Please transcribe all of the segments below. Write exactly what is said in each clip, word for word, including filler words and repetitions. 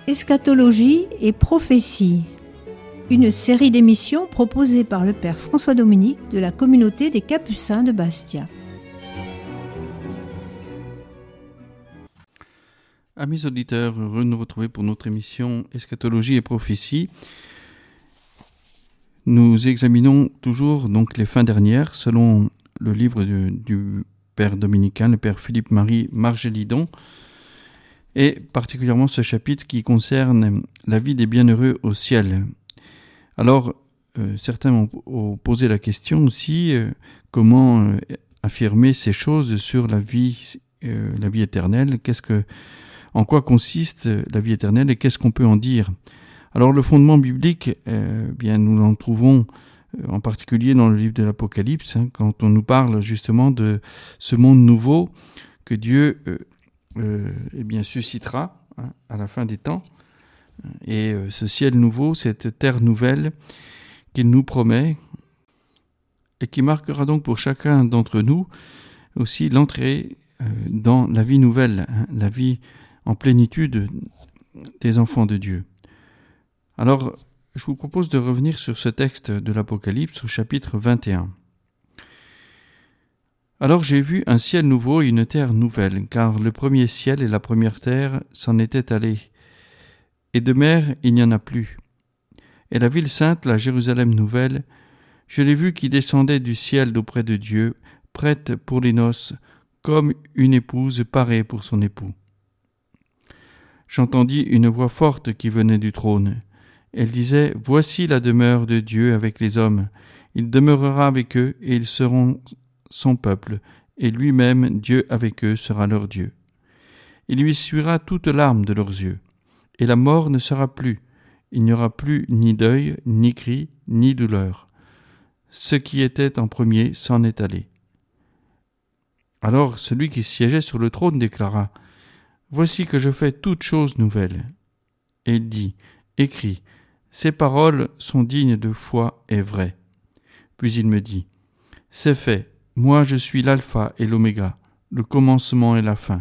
Eschatologie et prophétie, une série d'émissions proposée par le Père François Dominique de la communauté des Capucins de Bastia. Amis auditeurs, heureux de nous retrouver pour notre émission Eschatologie et prophétie. Nous examinons toujours donc les fins dernières selon le livre de, du Père dominicain, le Père Philippe-Marie Margélidon, et particulièrement ce chapitre qui concerne la vie des bienheureux au ciel. Alors, euh, certains ont, ont posé la question aussi, euh, comment euh, affirmer ces choses sur la vie, euh, la vie éternelle, qu'est-ce que, en quoi consiste la vie éternelle et qu'est-ce qu'on peut en dire? Alors le fondement biblique, euh, bien nous l'en trouvons euh, en particulier dans le livre de l'Apocalypse, hein, quand on nous parle justement de ce monde nouveau que Dieu euh, euh, eh bien suscitera hein, à la fin des temps, et euh, ce ciel nouveau, cette terre nouvelle qu'il nous promet et qui marquera donc pour chacun d'entre nous aussi l'entrée euh, dans la vie nouvelle, hein, la vie en plénitude des enfants de Dieu. Alors, je vous propose de revenir sur ce texte de l'Apocalypse au chapitre vingt et un. Alors j'ai vu un ciel nouveau et une terre nouvelle, car le premier ciel et la première terre s'en étaient allés, et de mer il n'y en a plus. Et la ville sainte, la Jérusalem nouvelle, je l'ai vue qui descendait du ciel d'auprès de Dieu, prête pour les noces, comme une épouse parée pour son époux. J'entendis une voix forte qui venait du trône. Elle disait, « Voici la demeure de Dieu avec les hommes. Il demeurera avec eux et ils seront son peuple, et lui-même, Dieu avec eux, sera leur Dieu. Il lui essuiera toute larme de leurs yeux, et la mort ne sera plus. Il n'y aura plus ni deuil, ni cri, ni douleur. Ce qui était en premier s'en est allé. » Alors celui qui siégeait sur le trône déclara, « Voici que je fais toutes choses nouvelles. » Et il dit, « Écris, ces paroles sont dignes de foi et vraies. » Puis il me dit, « C'est fait, moi je suis l'alpha et l'oméga, le commencement et la fin.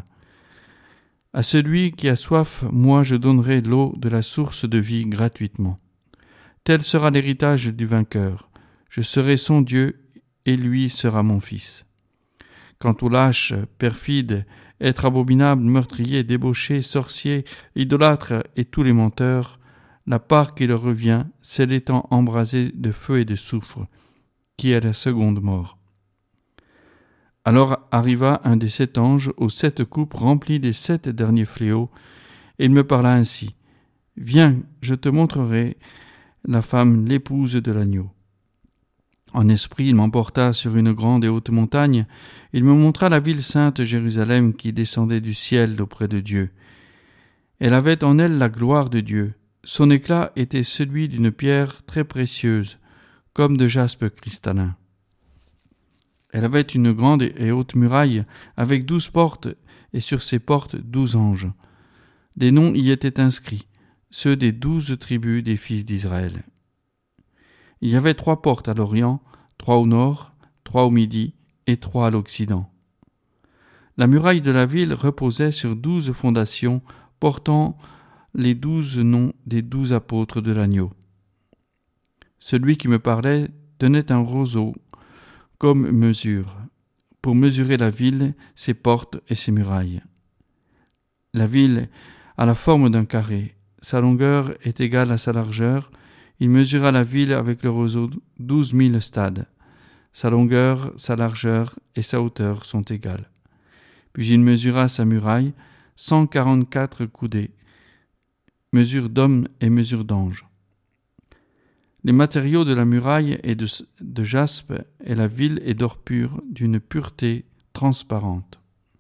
À celui qui a soif, moi je donnerai l'eau de la source de vie gratuitement. Tel sera l'héritage du vainqueur. Je serai son Dieu et lui sera mon fils. Quant aux lâches, perfides, êtres abominables, meurtriers, débauchés, sorciers, idolâtres et tous les menteurs, la part qui leur revient, c'est l'étang embrasé de feu et de soufre, qui est la seconde mort. Alors arriva un des sept anges aux sept coupes remplies des sept derniers fléaux, et il me parla ainsi, « Viens, je te montrerai la femme, l'épouse de l'agneau. » En esprit, il m'emporta sur une grande et haute montagne, il me montra la ville sainte Jérusalem qui descendait du ciel d'auprès de Dieu. Elle avait en elle la gloire de Dieu. Son éclat était celui d'une pierre très précieuse, comme de jaspe cristallin. Elle avait une grande et haute muraille avec douze portes, et sur ces portes douze anges. Des noms y étaient inscrits, ceux des douze tribus des fils d'Israël. Il y avait trois portes à l'Orient, trois au nord, trois au midi et trois à l'Occident. La muraille de la ville reposait sur douze fondations portant les douze noms des douze apôtres de l'agneau. Celui qui me parlait tenait un roseau comme mesure, pour mesurer la ville, ses portes et ses murailles. La ville a la forme d'un carré, sa longueur est égale à sa largeur. Il mesura la ville avec le roseau douze mille stades. Sa longueur, sa largeur et sa hauteur sont égales. Puis il mesura sa muraille, cent quarante-quatre coudées, mesure d'homme et mesure d'ange. Les matériaux de la muraille est de, de jaspe et la ville est d'or pur, d'une pureté transparente.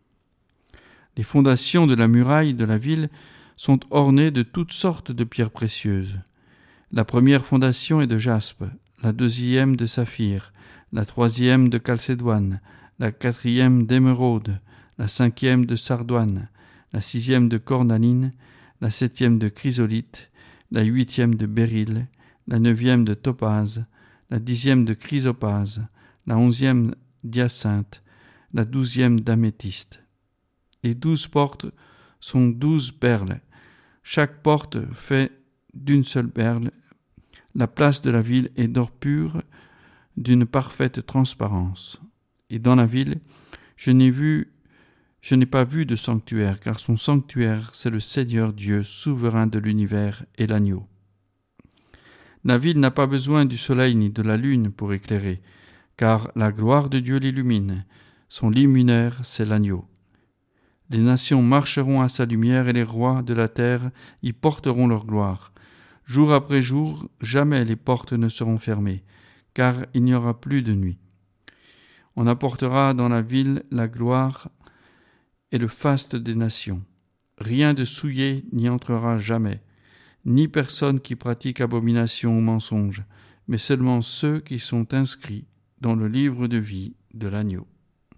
Les fondations de la muraille de la ville sont ornées de toutes sortes de pierres précieuses. La première fondation est de jaspe, la deuxième de saphir, la troisième de chalcédoine, la quatrième d'émeraude, la cinquième de sardoine, la sixième de cornaline, la septième de chrysolite, la huitième de béryl, la neuvième de topaze, la dixième de chrysopase, la onzième d'hyacinthe, la douzième d'améthyste. Les douze portes sont douze perles. Chaque porte fait d'une seule perle. La place de la ville est d'or pur, d'une parfaite transparence. Et dans la ville, je n'ai vu, je n'ai pas vu de sanctuaire, car son sanctuaire, c'est le Seigneur Dieu, souverain de l'univers et l'agneau. La ville n'a pas besoin du soleil ni de la lune pour éclairer, car la gloire de Dieu l'illumine. Son luminaire, c'est l'agneau. Les nations marcheront à sa lumière et les rois de la terre y porteront leur gloire. Jour après jour, jamais les portes ne seront fermées, car il n'y aura plus de nuit. On apportera dans la ville la gloire et le faste des nations. Rien de souillé n'y entrera jamais, ni personne qui pratique abomination ou mensonge, mais seulement ceux qui sont inscrits dans le livre de vie de l'agneau.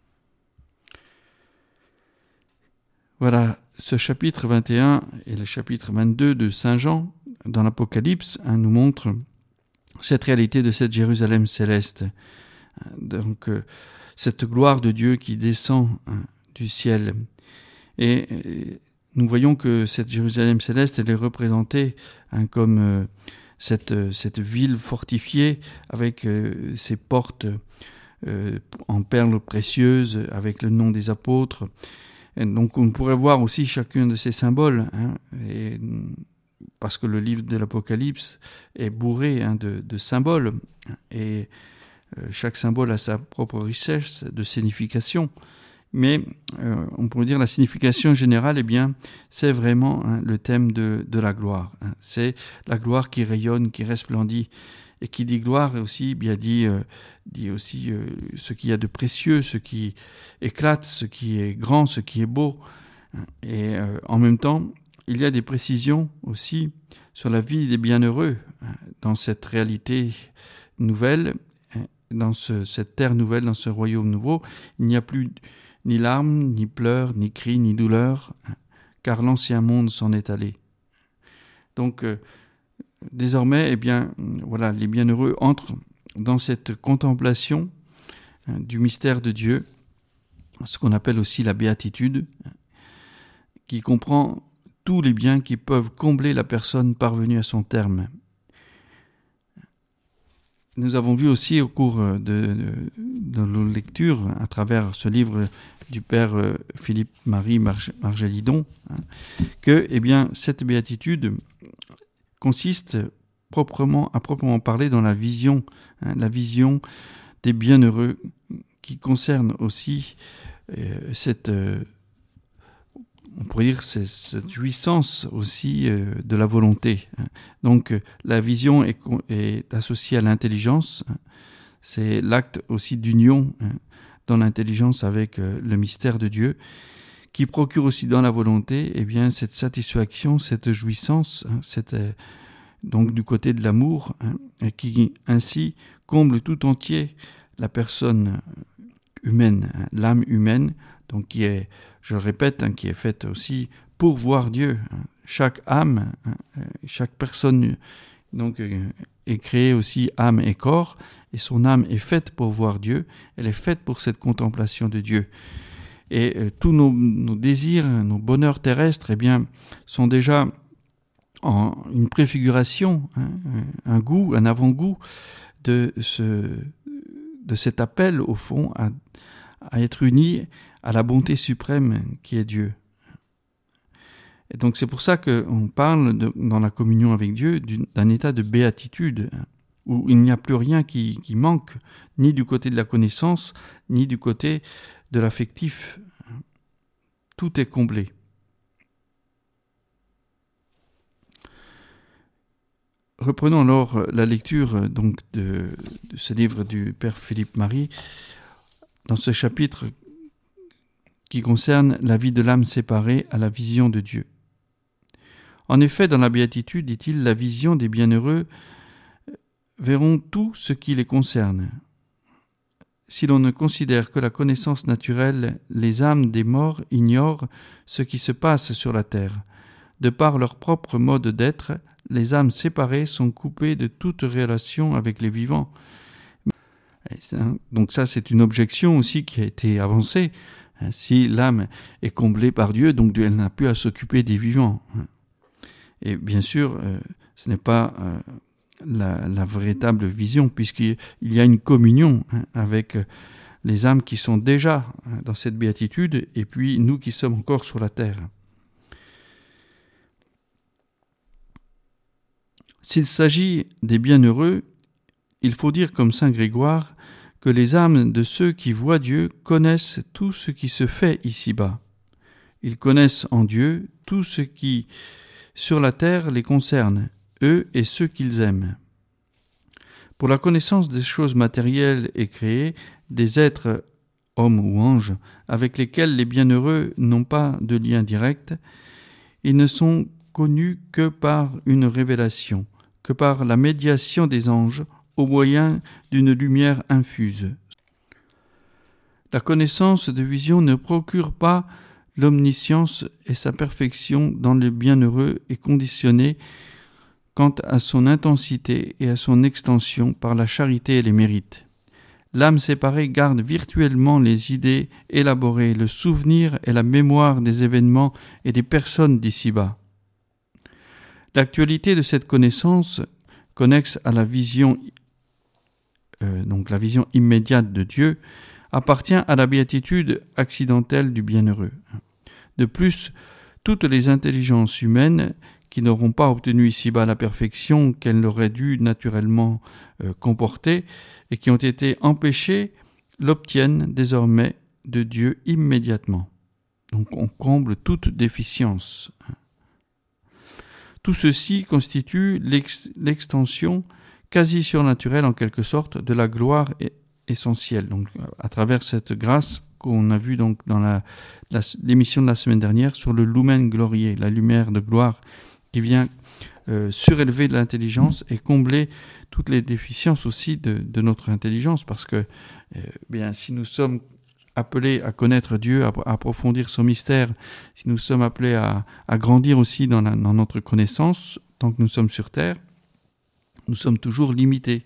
Voilà, ce chapitre vingt et un et le chapitre vingt-deux de Saint Jean, dans l'Apocalypse, hein, nous montrent cette réalité de cette Jérusalem céleste. Donc, euh, cette gloire de Dieu qui descend hein, du ciel. Et, et nous voyons que cette Jérusalem céleste, elle est représentée hein, comme euh, cette, cette ville fortifiée avec euh, ses portes euh, en perles précieuses, avec le nom des apôtres. Et donc on pourrait voir aussi chacun de ces symboles, hein, et, parce que le livre de l'Apocalypse est bourré hein, de, de symboles, et euh, chaque symbole a sa propre richesse de signification. Mais euh, on pourrait dire la signification générale, eh bien, c'est vraiment hein, le thème de, de la gloire. Hein. C'est la gloire qui rayonne, qui resplendit. Et qui dit gloire aussi, bien dit, euh, dit aussi euh, ce qu'il y a de précieux, ce qui éclate, ce qui est grand, ce qui est beau. Et euh, en même temps, il y a des précisions aussi sur la vie des bienheureux hein, dans cette réalité nouvelle, hein, dans ce, cette terre nouvelle, dans ce royaume nouveau. Il n'y a plus ni larmes, ni pleurs, ni cris, ni douleurs, hein, car l'ancien monde s'en est allé. Donc, euh, désormais, eh bien, voilà, les bienheureux entrent dans cette contemplation hein, du mystère de Dieu, ce qu'on appelle aussi la béatitude, qui comprend tous les biens qui peuvent combler la personne parvenue à son terme. Nous avons vu aussi au cours de, de, de nos lectures, à travers ce livre du Père Philippe Marie Margelidon, hein, que eh bien, cette béatitude consiste proprement, à proprement parler dans la vision, hein, la vision des bienheureux qui concerne aussi euh, cette, euh, on pourrait dire, cette, cette jouissance aussi euh, de la volonté. Hein. Donc la vision est, est associée à l'intelligence, hein. C'est l'acte aussi d'union hein, dans l'intelligence avec euh, le mystère de Dieu, qui procure aussi dans la volonté eh bien, cette satisfaction, cette jouissance, hein, cette, euh, donc du côté de l'amour, hein, et qui ainsi comble tout entier la personne humaine, hein, l'âme humaine, donc qui est, je le répète, hein, qui est faite aussi pour voir Dieu. Hein. Chaque âme, hein, chaque personne donc, euh, est créée aussi âme et corps, et son âme est faite pour voir Dieu, elle est faite pour cette contemplation de Dieu. Et euh, tous nos, nos désirs, nos bonheurs terrestres, eh bien, sont déjà en une préfiguration, hein, un goût, un avant-goût de, ce, de cet appel, au fond, à, à être unis à la bonté suprême qui est Dieu. Et donc c'est pour ça qu'on parle de, dans la communion avec Dieu d'un état de béatitude, où il n'y a plus rien qui, qui manque, ni du côté de la connaissance, ni du côté de l'affectif. Tout est comblé. Reprenons alors la lecture donc de, de ce livre du Père Philippe Marie, dans ce chapitre qui concerne la vie de l'âme séparée à la vision de Dieu. En effet, dans la béatitude, dit-il, la vision des bienheureux verront tout ce qui les concerne. Si l'on ne considère que la connaissance naturelle, les âmes des morts ignorent ce qui se passe sur la terre. De par leur propre mode d'être, les âmes séparées sont coupées de toute relation avec les vivants. Donc ça, c'est une objection aussi qui a été avancée. Si l'âme est comblée par Dieu, donc elle n'a plus à s'occuper des vivants. Et bien sûr, euh, ce n'est pas euh, la, la véritable vision, puisqu'il y a une communion hein, avec les âmes qui sont déjà hein, dans cette béatitude, et puis nous qui sommes encore sur la terre. S'il s'agit des bienheureux, il faut dire comme saint Grégoire que les âmes de ceux qui voient Dieu connaissent tout ce qui se fait ici-bas. Ils connaissent en Dieu tout ce qui, sur la terre, les concerne, eux et ceux qu'ils aiment. Pour la connaissance des choses matérielles et créées, des êtres, hommes ou anges, avec lesquels les bienheureux n'ont pas de lien direct, ils ne sont connus que par une révélation, que par la médiation des anges, au moyen d'une lumière infuse. La connaissance de vision ne procure pas l'omniscience, et sa perfection dans le bienheureux est conditionnée quant à son intensité et à son extension par la charité et les mérites. L'âme séparée garde virtuellement les idées élaborées, le souvenir et la mémoire des événements et des personnes d'ici-bas. L'actualité de cette connaissance, connexe à la vision Euh, donc la vision immédiate de Dieu, appartient à la béatitude accidentelle du bienheureux. De plus, toutes les intelligences humaines qui n'auront pas obtenu ici-bas la perfection qu'elles auraient dû naturellement euh, comporter et qui ont été empêchées, l'obtiennent désormais de Dieu immédiatement. Donc on comble toute déficience. Tout ceci constitue l'ex- l'extension quasi surnaturelle en quelque sorte de la gloire essentielle. Donc à travers cette grâce qu'on a vue donc dans la, la, l'émission de la semaine dernière sur le lumen gloriae, la lumière de gloire qui vient euh, surélever de l'intelligence et combler toutes les déficiences aussi de, de notre intelligence, parce que euh, bien si nous sommes appelés à connaître Dieu, à, à approfondir son mystère, si nous sommes appelés à, à grandir aussi dans, la, dans notre connaissance tant que nous sommes sur terre, nous sommes toujours limités.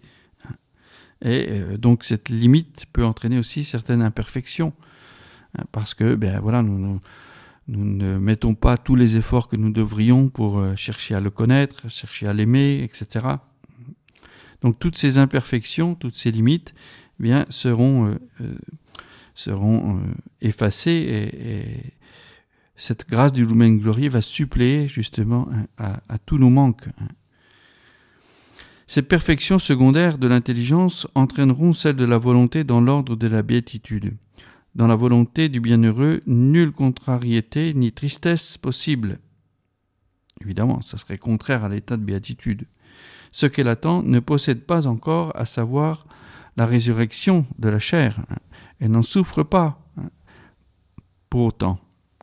Et euh, donc cette limite peut entraîner aussi certaines imperfections, hein, parce que ben, voilà, nous, nous, nous ne mettons pas tous les efforts que nous devrions pour euh, chercher à le connaître, chercher à l'aimer, et cetera. Donc toutes ces imperfections, toutes ces limites eh bien, seront, euh, euh, seront euh, effacées et, et cette grâce du Lumen Gloriae va suppléer justement hein, à, à tous nos manques. Hein. Ces perfections secondaires de l'intelligence entraîneront celle de la volonté dans l'ordre de la béatitude. Dans la volonté du bienheureux, nulle contrariété ni tristesse possible. Évidemment, ça serait contraire à l'état de béatitude. Ce qu'elle attend ne possède pas encore, à savoir la résurrection de la chair. Elle n'en souffre pas pour autant.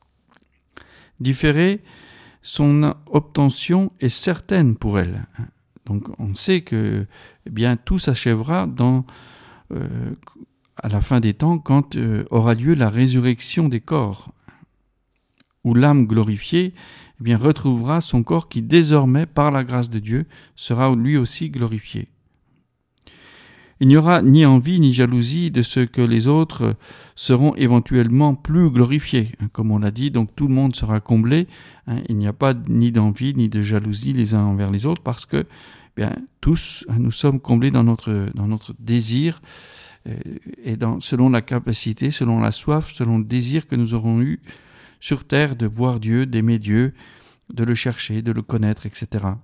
Différer, son obtention est certaine pour elle. Donc on sait que eh bien, tout s'achèvera dans, euh, à la fin des temps quand euh, aura lieu la résurrection des corps, où l'âme glorifiée eh bien, retrouvera son corps qui désormais, par la grâce de Dieu, sera lui aussi glorifié. Il n'y aura ni envie ni jalousie de ce que les autres seront éventuellement plus glorifiés. Comme on l'a dit, donc tout le monde sera comblé. Hein, il n'y a pas ni d'envie ni de jalousie les uns envers les autres parce que bien, tous, nous sommes comblés dans notre, dans notre désir euh, et dans, selon la capacité, selon la soif, selon le désir que nous aurons eu sur terre de voir Dieu, d'aimer Dieu, de le chercher, de le connaître, et cetera.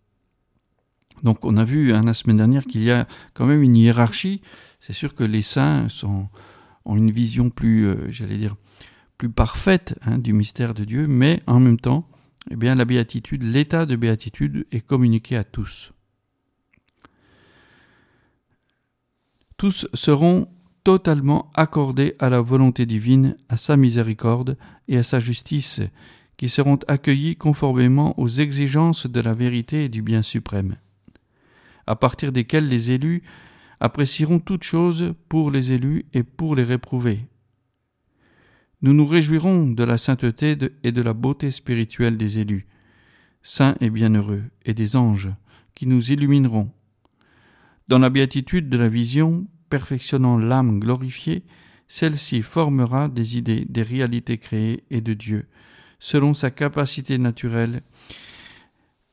Donc on a vu hein, la semaine dernière qu'il y a quand même une hiérarchie. C'est sûr que les saints sont, ont une vision plus, euh, j'allais dire, plus parfaite hein, du mystère de Dieu, mais en même temps, eh bien, la béatitude, l'état de béatitude est communiqué à tous. Tous seront totalement accordés à la volonté divine, à sa miséricorde et à sa justice, qui seront accueillis conformément aux exigences de la vérité et du bien suprême, à partir desquels les élus apprécieront toutes choses pour les élus et pour les réprouvés. Nous nous réjouirons de la sainteté et de la beauté spirituelle des élus, saints et bienheureux, et des anges, qui nous illumineront. Dans la béatitude de la vision, perfectionnant l'âme glorifiée, celle-ci formera des idées, des réalités créées et de Dieu, selon sa capacité naturelle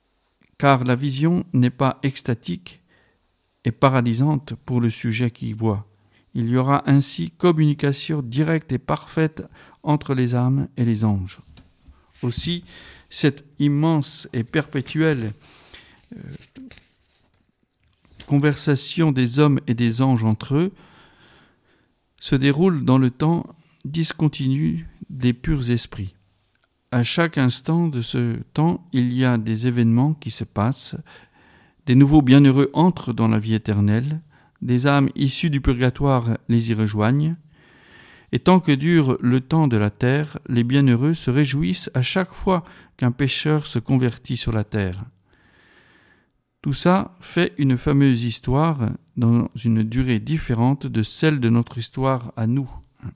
car la vision n'est pas extatique et paralysante pour le sujet qui voit. Il y aura ainsi communication directe et parfaite entre les âmes et les anges. Aussi, cette immense et perpétuelle euh, conversation des hommes et des anges entre eux se déroule dans le temps discontinu des purs esprits. À chaque instant de ce temps, il y a des événements qui se passent, des nouveaux bienheureux entrent dans la vie éternelle, des âmes issues du purgatoire les y rejoignent, et tant que dure le temps de la terre, les bienheureux se réjouissent à chaque fois qu'un pécheur se convertit sur la terre. Tout ça fait une fameuse histoire dans une durée différente de celle de notre histoire à nous.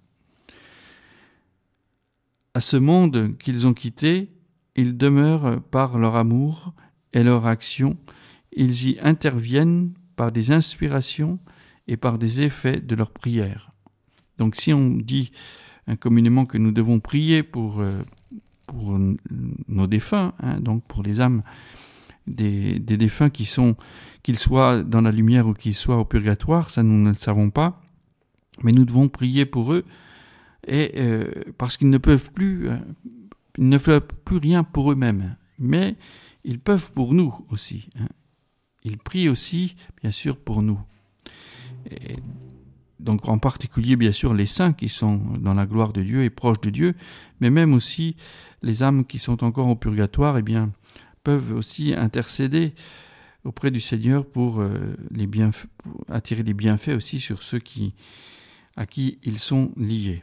À ce monde qu'ils ont quitté, ils demeurent par leur amour et leur action, ils y interviennent par des inspirations et par des effets de leurs prières. Donc si on dit hein, communément que nous devons prier pour, euh, pour nos défunts, hein, donc pour les âmes des, des défunts qui sont, qu'ils soient dans la lumière ou qu'ils soient au purgatoire, ça nous ne le savons pas, mais nous devons prier pour eux, et euh, parce qu'ils ne peuvent plus, euh, ils ne peuvent plus rien pour eux-mêmes, mais ils peuvent pour nous aussi. Hein. Ils prient aussi, bien sûr, pour nous. Et donc en particulier, bien sûr, les saints qui sont dans la gloire de Dieu et proches de Dieu, mais même aussi les âmes qui sont encore au purgatoire, eh bien, peuvent aussi intercéder auprès du Seigneur pour, euh, les bienfaits, pour attirer les bienfaits aussi sur ceux qui, à qui ils sont liés.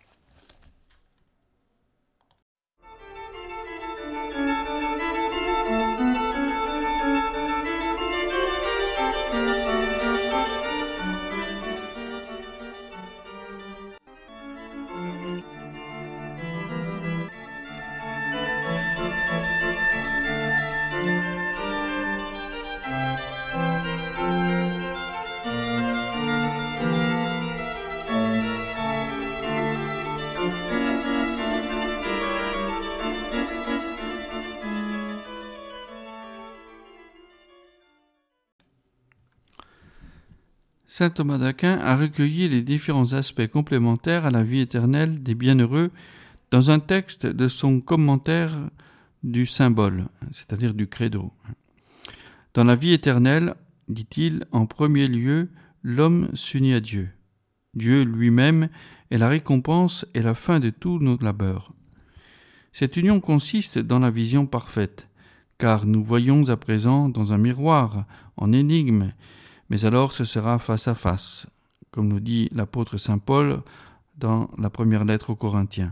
Saint Thomas d'Aquin a recueilli les différents aspects complémentaires à la vie éternelle des bienheureux dans un texte de son commentaire du symbole, c'est-à-dire du credo. Dans la vie éternelle, dit-il, en premier lieu, l'homme s'unit à Dieu. Dieu lui-même est la récompense et la fin de tous nos labeurs. Cette union consiste dans la vision parfaite, car nous voyons à présent dans un miroir, en énigme, mais alors ce sera face à face, comme nous dit l'apôtre saint Paul dans la première lettre aux Corinthiens.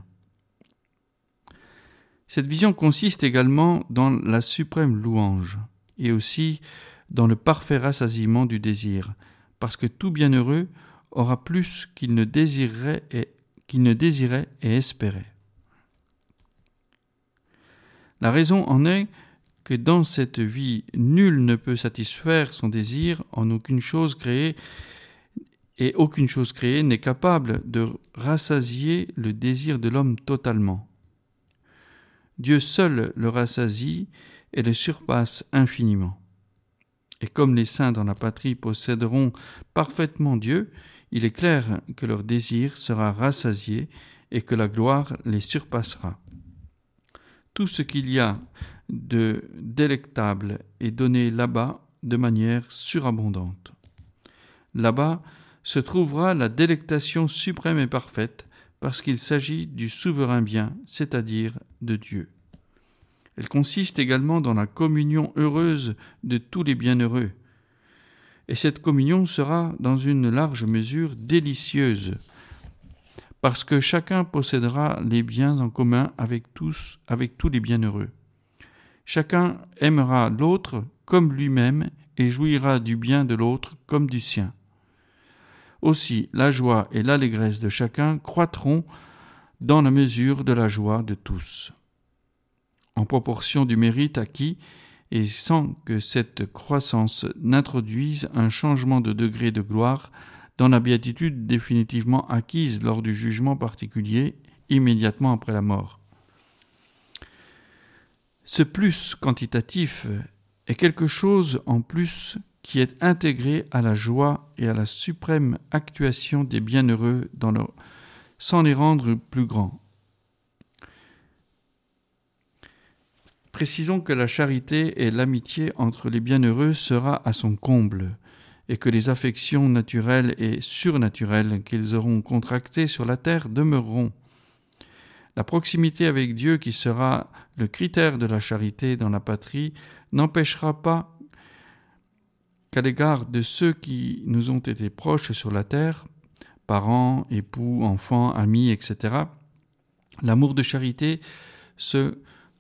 Cette vision consiste également dans la suprême louange et aussi dans le parfait rassasiement du désir, parce que tout bienheureux aura plus qu'il ne désirait et, qu'il ne désirait et espérait. La raison en est que dans cette vie, nul ne peut satisfaire son désir en aucune chose créée, et aucune chose créée n'est capable de rassasier le désir de l'homme totalement. Dieu seul le rassasie et le surpasse infiniment. Et comme les saints dans la patrie posséderont parfaitement Dieu, il est clair que leur désir sera rassasié et que la gloire les surpassera. Tout ce qu'il y a de délectable est donné là-bas de manière surabondante. Là-bas se trouvera la délectation suprême et parfaite parce qu'il s'agit du souverain bien, c'est-à-dire de Dieu. Elle consiste également dans la communion heureuse de tous les bienheureux. Et cette communion sera dans une large mesure délicieuse, parce que chacun possédera les biens en commun avec tous, avec tous les bienheureux. Chacun aimera l'autre comme lui-même et jouira du bien de l'autre comme du sien. Aussi, la joie et l'allégresse de chacun croîtront dans la mesure de la joie de tous, en proportion du mérite acquis et sans que cette croissance n'introduise un changement de degré de gloire dans la béatitude définitivement acquise lors du jugement particulier immédiatement après la mort. Ce plus quantitatif est quelque chose en plus qui est intégré à la joie et à la suprême actuation des bienheureux dans leur... sans les rendre plus grands. Précisons que la charité et l'amitié entre les bienheureux sera à son comble, et que les affections naturelles et surnaturelles qu'ils auront contractées sur la terre demeureront. La proximité avec Dieu, qui sera le critère de la charité dans la patrie, n'empêchera pas qu'à l'égard de ceux qui nous ont été proches sur la terre, parents, époux, enfants, amis, et cetera, l'amour de charité se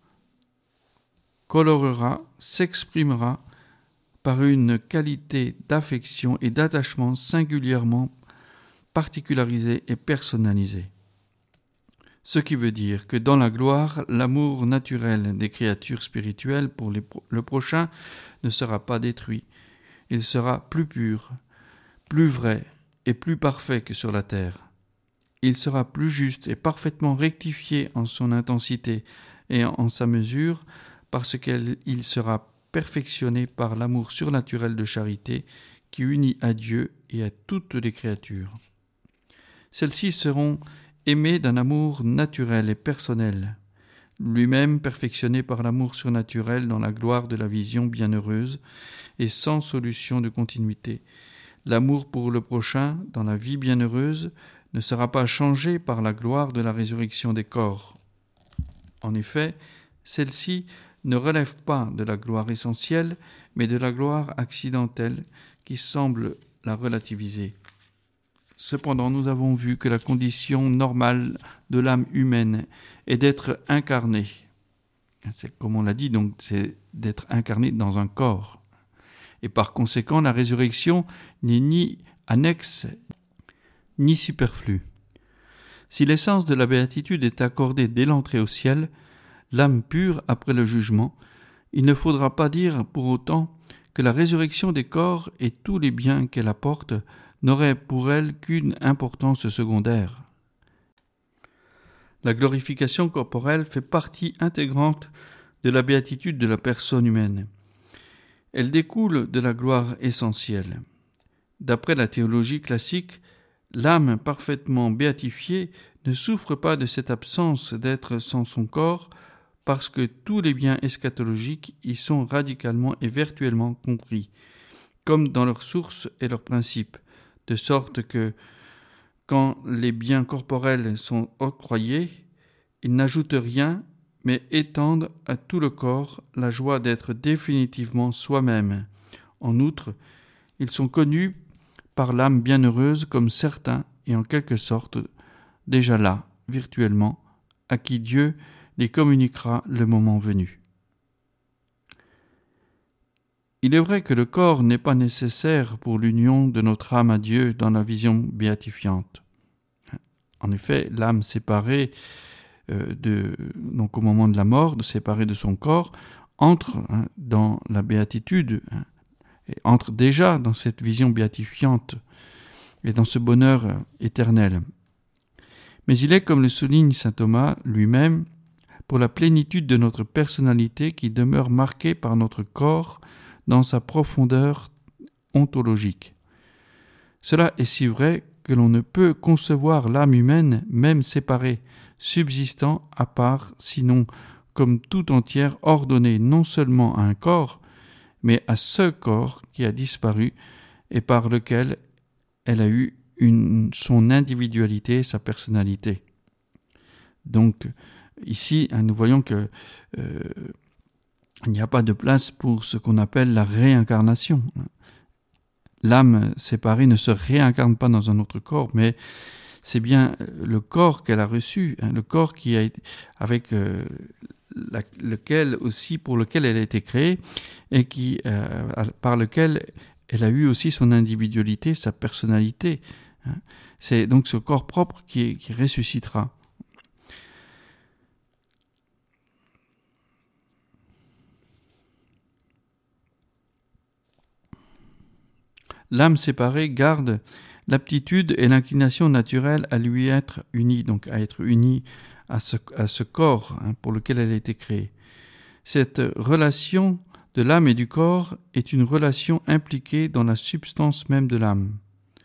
colorera, s'exprimera par une qualité d'affection et d'attachement singulièrement particularisée et personnalisée. Ce qui veut dire que dans la gloire, l'amour naturel des créatures spirituelles pour les pro- le prochain ne sera pas détruit. Il sera plus pur, plus vrai et plus parfait que sur la terre. Il sera plus juste et parfaitement rectifié en son intensité et en sa mesure, parce qu'il sera perfectionné par l'amour surnaturel de charité qui unit à Dieu et à toutes les créatures. Celles-ci seront aimées d'un amour naturel et personnel, lui-même perfectionné par l'amour surnaturel dans la gloire de la vision bienheureuse et sans solution de continuité. L'amour pour le prochain dans la vie bienheureuse ne sera pas changé par la gloire de la résurrection des corps. En effet, celle-ci ne relève pas de la gloire essentielle, mais de la gloire accidentelle qui semble la relativiser. Cependant, nous avons vu que la condition normale de l'âme humaine est d'être incarnée. C'est comme on l'a dit, donc c'est d'être incarné dans un corps. Et par conséquent, la résurrection n'est ni annexe ni superflue. Si l'essence de la béatitude est accordée dès l'entrée au ciel, l'âme pure après le jugement, il ne faudra pas dire pour autant que la résurrection des corps et tous les biens qu'elle apporte n'auraient pour elle qu'une importance secondaire. La glorification corporelle fait partie intégrante de la béatitude de la personne humaine. Elle découle de la gloire essentielle. D'après la théologie classique, l'âme parfaitement béatifiée ne souffre pas de cette absence d'être sans son corps parce que tous les biens eschatologiques y sont radicalement et virtuellement compris, comme dans leur source et leurs principes, de sorte que, quand les biens corporels sont octroyés, ils n'ajoutent rien, mais étendent à tout le corps la joie d'être définitivement soi-même. En outre, ils sont connus par l'âme bienheureuse comme certains et en quelque sorte déjà là, virtuellement, à qui Dieu les communiquera le moment venu. Il est vrai que le corps n'est pas nécessaire pour l'union de notre âme à Dieu dans la vision béatifiante. En effet, l'âme séparée euh, de, donc au moment de la mort, de séparée de son corps, entre hein, dans la béatitude, hein, et entre déjà dans cette vision béatifiante et dans ce bonheur euh, éternel. Mais il est, comme le souligne saint Thomas lui-même, pour la plénitude de notre personnalité qui demeure marquée par notre corps dans sa profondeur ontologique. Cela est si vrai que l'on ne peut concevoir l'âme humaine même séparée, subsistant à part, sinon comme tout entière ordonnée non seulement à un corps, mais à ce corps qui a disparu et par lequel elle a eu une, son individualité et sa personnalité. Donc, ici, nous voyons que euh, il n'y a pas de place pour ce qu'on appelle la réincarnation. L'âme séparée ne se réincarne pas dans un autre corps, mais c'est bien le corps qu'elle a reçu, hein, le corps qui a été, avec euh, la, lequel aussi pour lequel elle a été créée et qui euh, par lequel elle a eu aussi son individualité, sa personnalité. Hein. C'est donc ce corps propre qui, qui ressuscitera. L'âme séparée garde l'aptitude et l'inclination naturelle à lui être unie, donc à être unie à ce, à ce corps hein, pour lequel elle a été créée. Cette relation de l'âme et du corps est une relation impliquée dans la substance même de l'âme.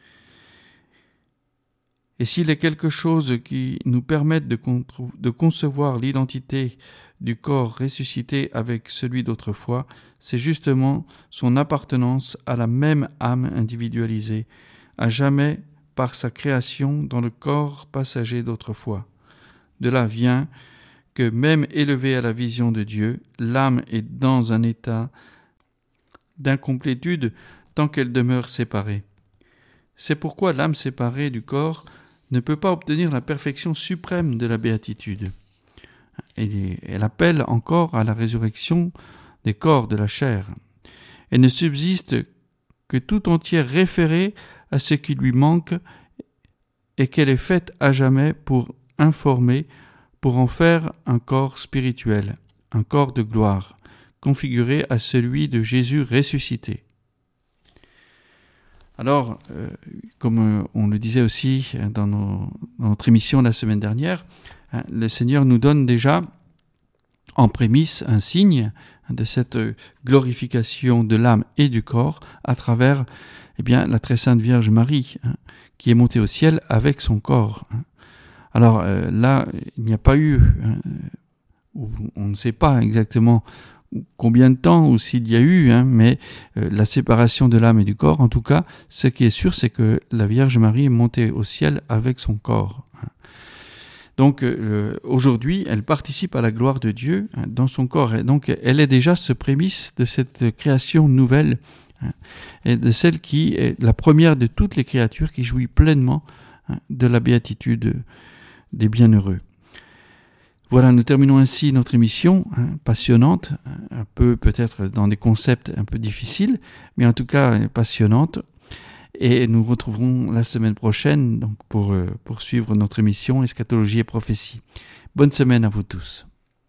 Et s'il est quelque chose qui nous permette de, con- de concevoir l'identité du corps ressuscité avec celui d'autrefois, c'est justement son appartenance à la même âme individualisée, à jamais par sa création dans le corps passager d'autrefois. De là vient que même élevée à la vision de Dieu, l'âme est dans un état d'incomplétude tant qu'elle demeure séparée. C'est pourquoi l'âme séparée du corps ne peut pas obtenir la perfection suprême de la béatitude. Et elle appelle encore à la résurrection des corps de la chair. Elle ne subsiste que tout entière référée à ce qui lui manque et qu'elle est faite à jamais pour informer, pour en faire un corps spirituel, un corps de gloire, configuré à celui de Jésus ressuscité. Alors, euh, comme on le disait aussi dans, nos, dans notre émission la semaine dernière, hein, le Seigneur nous donne déjà en prémisse un signe de cette glorification de l'âme et du corps à travers eh bien, la très sainte Vierge Marie, hein, qui est montée au ciel avec son corps. Hein. Alors euh, là, il n'y a pas eu, hein, on ne sait pas exactement combien de temps ou s'il y a eu, hein, mais euh, la séparation de l'âme et du corps, en tout cas, ce qui est sûr, c'est que la Vierge Marie est montée au ciel avec son corps. Hein. Donc euh, aujourd'hui, elle participe à la gloire de Dieu hein, dans son corps. Et donc elle est déjà ce prémisse de cette création nouvelle hein, et de celle qui est la première de toutes les créatures qui jouit pleinement hein, de la béatitude des bienheureux. Voilà, nous terminons ainsi notre émission hein, passionnante, un peu peut-être dans des concepts un peu difficiles, mais en tout cas passionnante. Et nous retrouverons la semaine prochaine donc pour euh, poursuivre notre émission Eschatologie et prophétie. Bonne semaine à vous tous.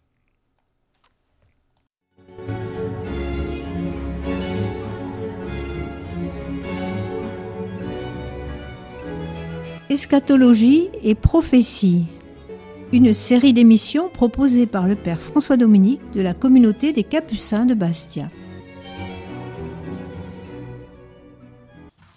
Eschatologie et prophétie. Une série d'émissions proposée par le Père François Dominique de la communauté des Capucins de Bastia.